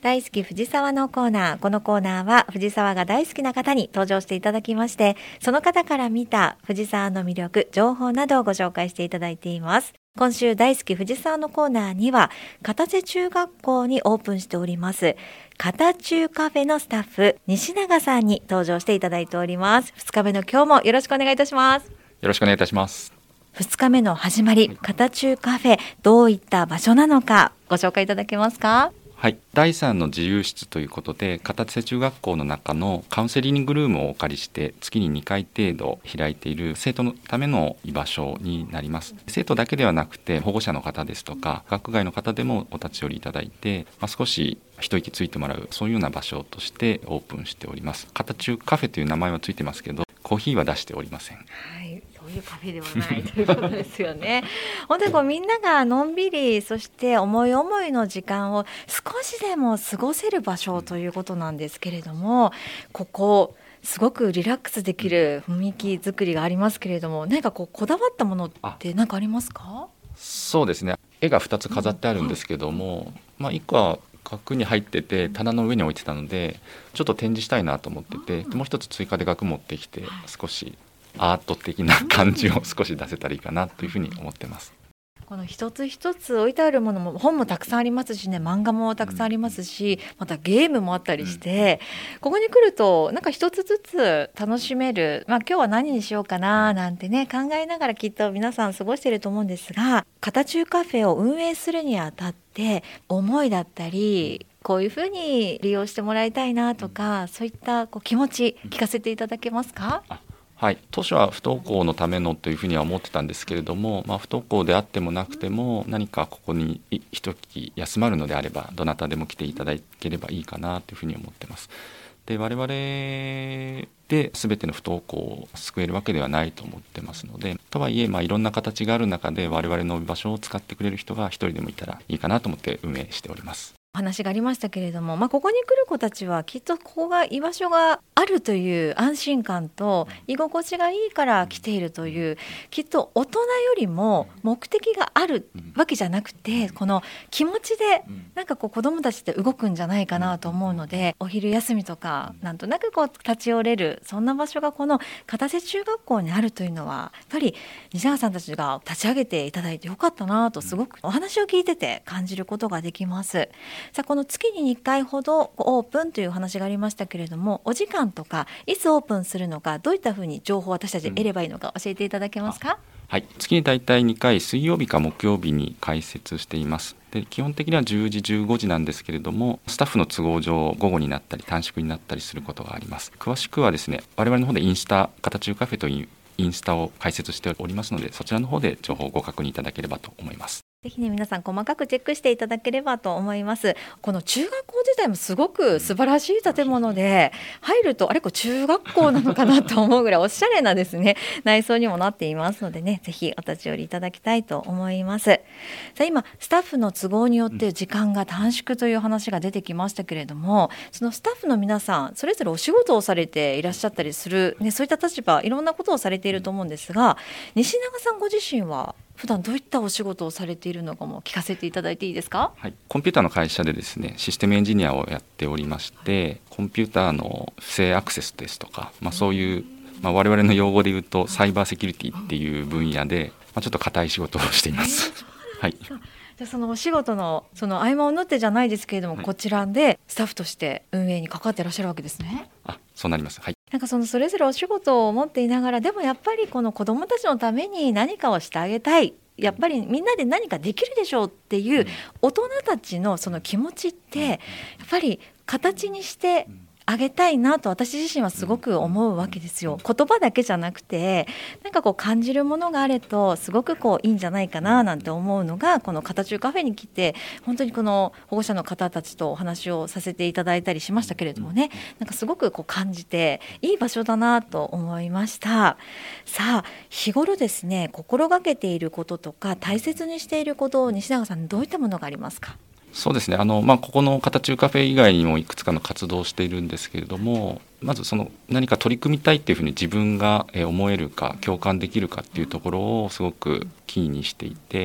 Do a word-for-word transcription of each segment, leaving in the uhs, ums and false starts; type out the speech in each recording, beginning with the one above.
大好き藤沢のコーナー。このコーナーは藤沢が大好きな方に登場していただきまして、その方から見た藤沢の魅力、情報などをご紹介していただいています。今週大好き藤沢のコーナーには片瀬中学校にオープンしております片中カフェのスタッフ西永さんに登場していただいております。ふつかめの今日もよろしくお願いいたします。 よろしくお願いいたします。 ふつかめの始まり、片中カフェどういった場所なのかご紹介いただけますか？ はい、だいさんの自由室ということで片瀬中学校の中のカウンセリングルームをお借りして月ににかい程度開いている生徒のための居場所になります。生徒だけではなくて保護者の方ですとか学外の方でもお立ち寄りいただいて、まあ、少し一息ついてもらうそういうような場所としてオープンしております。片中カフェという名前はついてますけどコーヒーは出しておりません。 はい、そういうカフェではないということですよね。本当にこうみんながのんびり、そして思い思いの時間を少しでも過ごせる場所ということなんですけれども、ここすごくリラックスできる雰囲気作りがありますけれども、何かこうこだわったものって何かありますか？ そうですね、絵がふたつ飾ってあるんですけども、まあ、いっこは額に入ってて棚の上に置いてたのでちょっと展示したいなと思ってて、でもう一つ追加で額持ってきて少しアート的な感じを少し出せたらいいかなというふうに思ってます。 この一つ一つ置いてあるものも本もたくさんありますしね、漫画もたくさんありますし、またゲームもあったりして、ここに来るとなんか一つずつ楽しめる、まあ、今日は何にしようかななんてね考えながらきっと皆さん過ごしていると思うんですが、片中カフェを運営するにあたって思いだったりこういうふうに利用してもらいたいなとか、そういったこう気持ち聞かせていただけますか？ はい、当初は不登校のためのというふうには思ってたんですけれども、まあ、不登校であってもなくても何かここに一息休まるのであればどなたでも来ていただければいいかなというふうに思ってます。で我々で全ての不登校を救えるわけではないと思ってますので、とはいえ、まあ、いろんな形がある中で我々の場所を使ってくれる人が一人でもいたらいいかなと思って運営しております。 お話がありましたけれども、まあ、ここに来る子たちはきっとここが居場所があるという安心感と居心地がいいから来ているという、きっと大人よりも目的があるわけじゃなくてこの気持ちでなんかこう子どもたちって動くんじゃないかなと思うので、お昼休みとかなんとなくこう立ち寄れるそんな場所がこの片瀬中学校にあるというのはやっぱり西永さんたちが立ち上げていただいてよかったなとすごくお話を聞いてて感じることができます。さあこの月ににかいほどオープンというお話がありましたけれども、お時間とかいつオープンするのかどういったふうに情報を私たち得ればいいのか教えていただけますか？ はい、月にだいたいにかい水曜日か木曜日に開設しています。で基本的にはじゅうじじゅうごじなんですけれども、スタッフの都合上午後になったり短縮になったりすることがあります。詳しくはですね、我々の方でインスタ片中カフェというインスタを開設しておりますので、そちらの方で情報をご確認いただければと思います。 ぜひね皆さん細かくチェックしていただければと思います。この中学校自体もすごく素晴らしい建物で、入るとあれこれ中学校なのかなと思うぐらいおしゃれなですね内装にもなっていますのでね、ぜひお立ち寄りいただきたいと思います。さあ今スタッフの都合によって時間が短縮という話が出てきましたけれども、そのスタッフの皆さんそれぞれお仕事をされていらっしゃったりする、ね、そういった立場いろんなことをされていると思うんですが、西永さんご自身は普段どういったお仕事をされているのかも聞かせていただいていいですか？ はい、コンピューターの会社でですねシステムエンジニアをやっておりまして、コンピューターの不正アクセスですとか、まあ、そういう、まあ、我々の用語で言うとサイバーセキュリティっていう分野で、まあ、ちょっと固い仕事をしています。はい、 じゃあそのお仕事のその合間を縫ってじゃないですけれども、はい、こちらでスタッフとして運営に関わっていらっしゃるわけですね。 あ、そうなります。はい、 なんかそのそれぞれお仕事を持っていながらでもやっぱりこの子どもたちのために何かをしてあげたい、やっぱりみんなで何かできるでしょうっていう大人たちのその気持ちってやっぱり形にしてあげたいなと私自身はすごく思うわけですよ。言葉だけじゃなくてなんかこう感じるものがあるとすごくこういいんじゃないかななんて思うのが、この片中カフェに来て本当にこの保護者の方たちとお話をさせていただいたりしましたけれどもね、なんかすごくこう感じていい場所だなと思いました。さあ日頃ですね心がけていることとか大切にしていることを西永さんどういったものがありますか？ そうですね、あの、まあ、ここの片中カフェ以外にもいくつかの活動をしているんですけれども、まずその何か取り組みたいっていうふうに自分が思えるか共感できるかっていうところをすごくキーにしていて、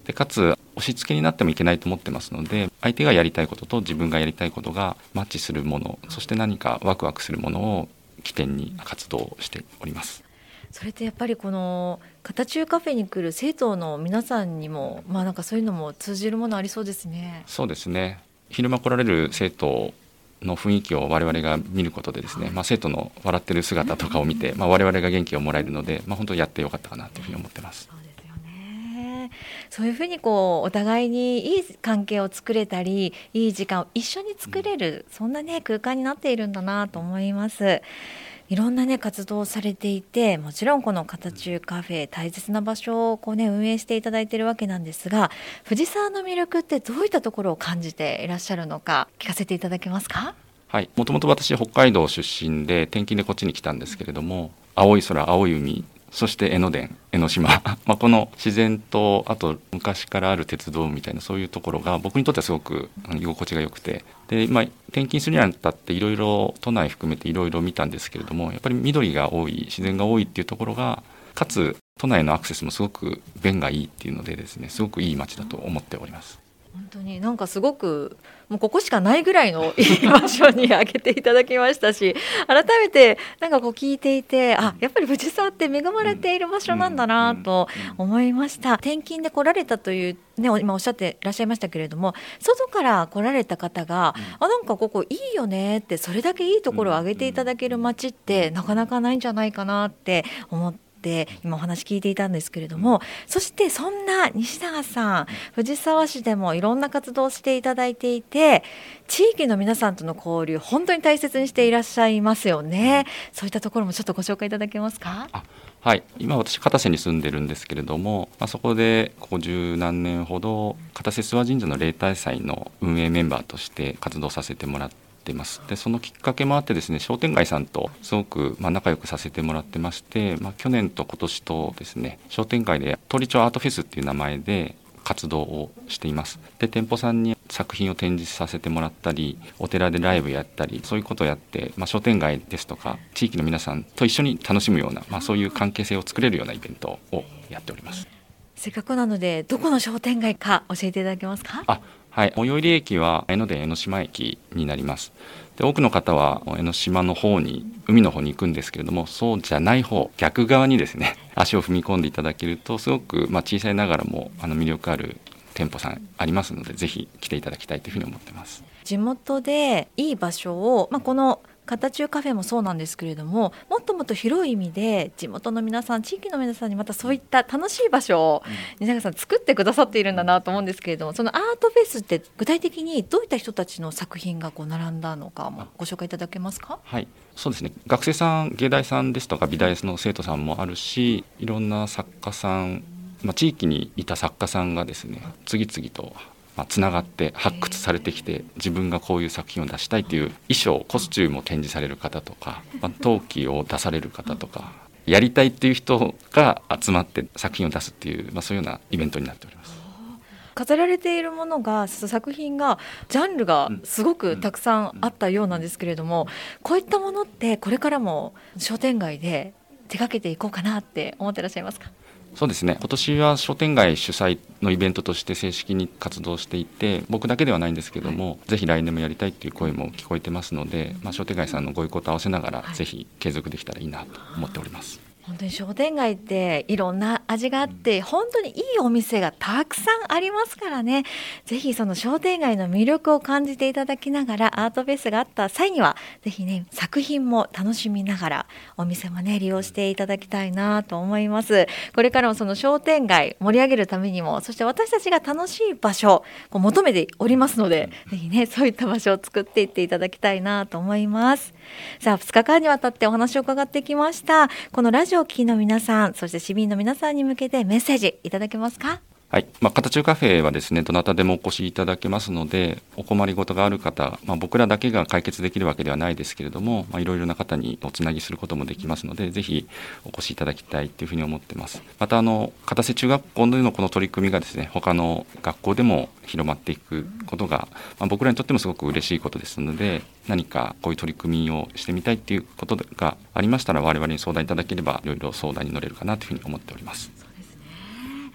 でかつ押し付けになってもいけないと思ってますので、相手がやりたいことと自分がやりたいことがマッチするもの、そして何かワクワクするものを起点に活動しております。 それってやっぱりこの片中カフェに来る生徒の皆さんにも、まあ、なんかそういうのも通じるものありそうですね。 そうですね。昼間来られる生徒の雰囲気を我々が見ることでですね、まあ、生徒の笑ってる姿とかを見て、まあ、我々が元気をもらえるので、まあ、本当にやってよかったかなというふうに思ってます。 そうですよね。そういうふうにこうお互いにいい関係を作れたり、いい時間を一緒に作れる、うん、そんなね空間になっているんだなと思います。いろんなね活動をされていて、もちろんこの片中カフェ大切な場所をこうね運営していただいているわけなんですが、藤沢の魅力ってどういったところを感じていらっしゃるのか聞かせていただけますか？ はい、もともと私北海道出身で転勤でこっちに来たんですけれども、青い空青い海、そして江ノ電江ノ島まあこの自然と、あと昔からある鉄道みたいなそういうところが僕にとってはすごく居心地が良くて、で、まあ、転勤するにあたっていろいろ都内含めていろいろ見たんですけれども、やっぱり緑が多い、自然が多いっていうところが、かつ都内のアクセスもすごく便がいいっていうのでですね、すごくいい街だと思っております。 本当になんかすごくもうここしかないぐらいのいい場所に挙げていただきましたし、改めてなんかこう聞いていて、あ、やっぱり藤沢って恵まれている場所なんだなと思いました。転勤で来られたというね、今おっしゃっていらっしゃいましたけれども、外から来られた方が、あ、なんかここいいよねって、それだけいいところを挙げていただける街ってなかなかないんじゃないかなって思ってで今お話聞いていたんですけれども、そしてそんな西永さん、藤沢市でもいろんな活動をしていただいていて、地域の皆さんとの交流本当に大切にしていらっしゃいますよね。そういったところもちょっとご紹介いただけますか？ あ、はい、今私片瀬に住んでるんですけれども、まあ、そこでここ十何年ほど片瀬諏訪神社の例大祭の運営メンバーとして活動させてもらってで、そのきっかけもあってですね、商店街さんとすごくまあ仲良くさせてもらってまして、まあ、去年と今年とですね、商店街で通り町アートフェスっていう名前で活動をしています。で、店舗さんに作品を展示させてもらったり、お寺でライブやったり、そういうことをやって、まあ、商店街ですとか地域の皆さんと一緒に楽しむような、まあ、そういう関係性を作れるようなイベントをやっております。 せっかくなのでどこの商店街か教えていただけますか？ あ、はい、最寄り駅は江ノ電江ノ島駅になります。で、多くの方は江ノ島の方に、海の方に行くんですけれども、そうじゃない方、逆側にですね足を踏み込んでいただけると、すごくまあ小さいながらもあの魅力ある店舗さんありますので、ぜひ来ていただきたいというふうに思ってます。 地元でいい場所を、まあ、この片中カフェもそうなんですけれども、もっともっと広い意味で地元の皆さん、地域の皆さんにまたそういった楽しい場所を西永さん作ってくださっているんだなと思うんですけれども、そのアートフェスって具体的にどういった人たちの作品がこう並んだのかもご紹介いただけますか？ はい、そうですね、学生さん、芸大さんですとか美大の生徒さんもあるし、いろんな作家さん、まあ、地域にいた作家さんがですね次々とつながって発掘されてきて、自分がこういう作品を出したいという衣装コスチュームを展示される方とか、まあ、陶器を出される方とか、やりたいっていう人が集まって作品を出すっていう、まあ、そういうようなイベントになっております。 飾られているものが、作品がジャンルがすごくたくさんあったようなんですけれども、こういったものってこれからも商店街で手掛けていこうかなって思ってらっしゃいますか？ そうですね、今年は商店街主催のイベントとして正式に活動していて、僕だけではないんですけども、はい、ぜひ来年もやりたいという声も聞こえてますので、まあ、商店街さんのご意向と合わせながら、はい、ぜひ継続できたらいいなと思っております。 本当に商店街っていろんな味があって、本当にいいお店がたくさんありますからね。ぜひその商店街の魅力を感じていただきながら、アートフェスがあった際にはぜひね作品も楽しみながらお店もね利用していただきたいなと思います。これからもその商店街盛り上げるためにも、そして私たちが楽しい場所を求めておりますので、ぜひねそういった場所を作っていっていただきたいなと思います。さあ、ふつかかんにわたってお話を伺ってきました。このラジオを聴きの皆さん、そして市民の皆さんに向けてメッセージいただけますか？ はい、まあ、片中カフェはですね、どなたでもお越しいただけますので、お困りごとがある方、まあ、僕らだけが解決できるわけではないですけれども、まあ、いろいろな方におつなぎすることもできますので、ぜひお越しいただきたいというふうに思っています。またあの片瀬中学校でのこの取り組みがですね、他の学校でも広まっていくことが、まあ、僕らにとってもすごく嬉しいことですので、何かこういう取り組みをしてみたいということがありましたら、我々に相談いただければいろいろ相談に乗れるかなというふうに思っております。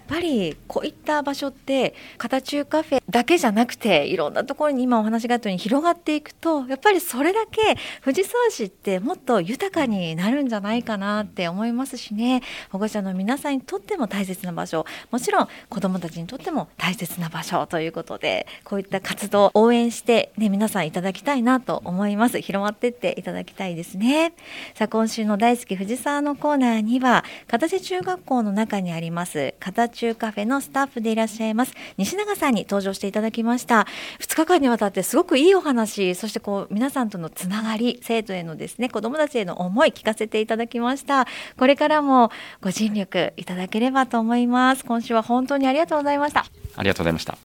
ぱりこういった場所って片中カフェだけじゃなくていろんなところに今お話があったように広がっていくと、やっぱりそれだけ藤沢市ってもっと豊かになるんじゃないかなって思いますしね。保護者の皆さんにとっても大切な場所、もちろん子どもたちにとっても大切な場所ということで、こういった活動を応援して、ね、皆さんいただきたいなと思います。広まっていっていただきたいですね。さあ、今週の大好き藤沢のコーナーには、片瀬中学校の中にあります片中カフェのスタッフでいらっしゃいます西永さんに登場していただきました。ふつかかんにわたってすごくいいお話、そしてこう皆さんとのつながり、生徒へのですね、子どもたちへの思い聞かせていただきました。これからもご尽力いただければと思います。今週は本当にありがとうございました。 ありがとうございました。